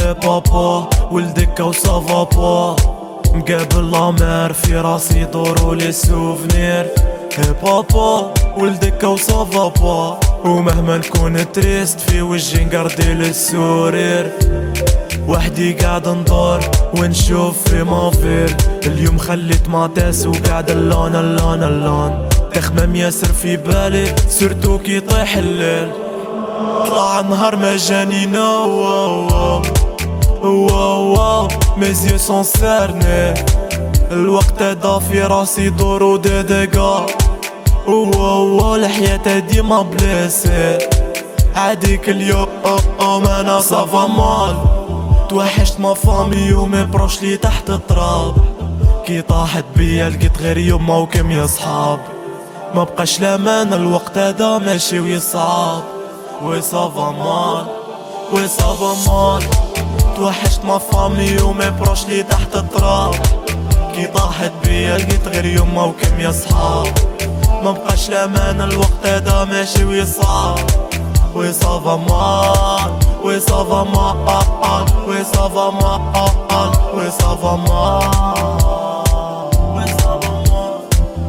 بابا ولدك وصافا با، مقابل لامير في راسي دورو لي سوفنير. بابا ولدك وصافا با، ومهما نكون تريست في وجهي نقردي للسورير. وحدي قاعد ندور ونشوف في مافيل، اليوم خليت ماتاس وقاعد اللون تخمم ياسر في بالي سورتو كي يطيح الليل. طلع نهار ما جاني نو واو mes yeux sont cernés. الوقت هدا في راسي دورو ديديقا، واو الحياة ديما بليسي. عاديك اليوم انا صافا مال، توحشت ما فامي ومي بروش لي تحت التراب. كي طاحت بيا لقيت غير يما وكم يا صحاب، ما بقاش لامان الوقت هدا ماشي ويصعب. وي صافا مال وي صافا مال، توحشت ما فامي ومي بروش لي تحت التراب. كي طاحت بيا لقيت غير يما وكم يا صحاب، ما بقاش لامان الوقت هدا ماشي ويصعب. وي صافا مال وي صافا مال وي صافا مال وي صافا مال وي صافا مال.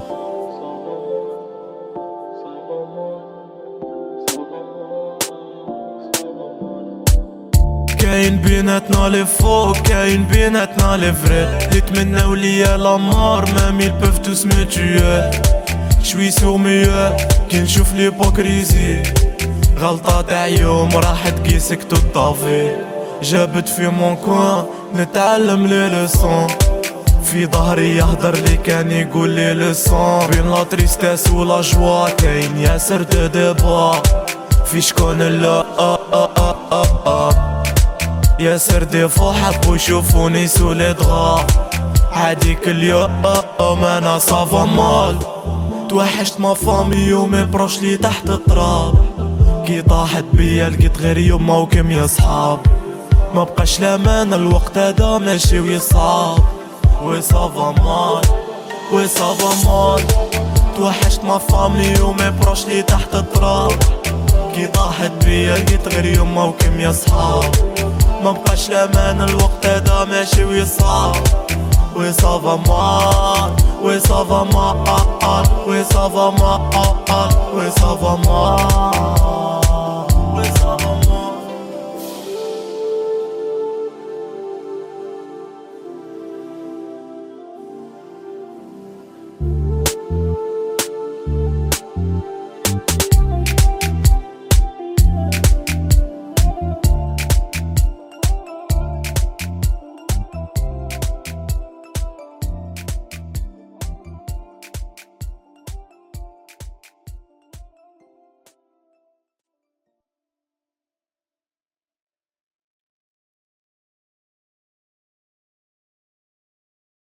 كاين بيناتنا لي فوق كاين بيناتنا لي فري، لي تمناو ليا لامار مامي البوف توس مي توي. شوي سور ميو كي نشوف ليبوكريزي، غلطة تاع يوم راحت كي سكتو الطافي. جابت في مون كوان نتعلم لي لسون، في ظهري يهدر لي كان يقول لي لسون. بين لا تريستاس و لا جوا كاين ياسر دو ديبا، في شكون لا ياسر ديفو حبو يشوفوني سو لي دغا. عاديك اليوم انا صافا مال، توحشت ما فامي ومي بروش لي تحت التراب. كي طاحت بيا لقيت غير يما وكم يا صحاب، ما بقاش لامان الوقت هدا ماشي ويصعب. وي صافا مال وي صافا مال، توحشت ما فامي ومي بروش لي تحت التراب. كي طاحت بيا لقيت غير يما وكم يا صحاب، ما بقاش لامان الوقت هدا ماشي ويصعب. وي صافا مال وي صافا مال وي صافا مال وي صافا مال وي صافا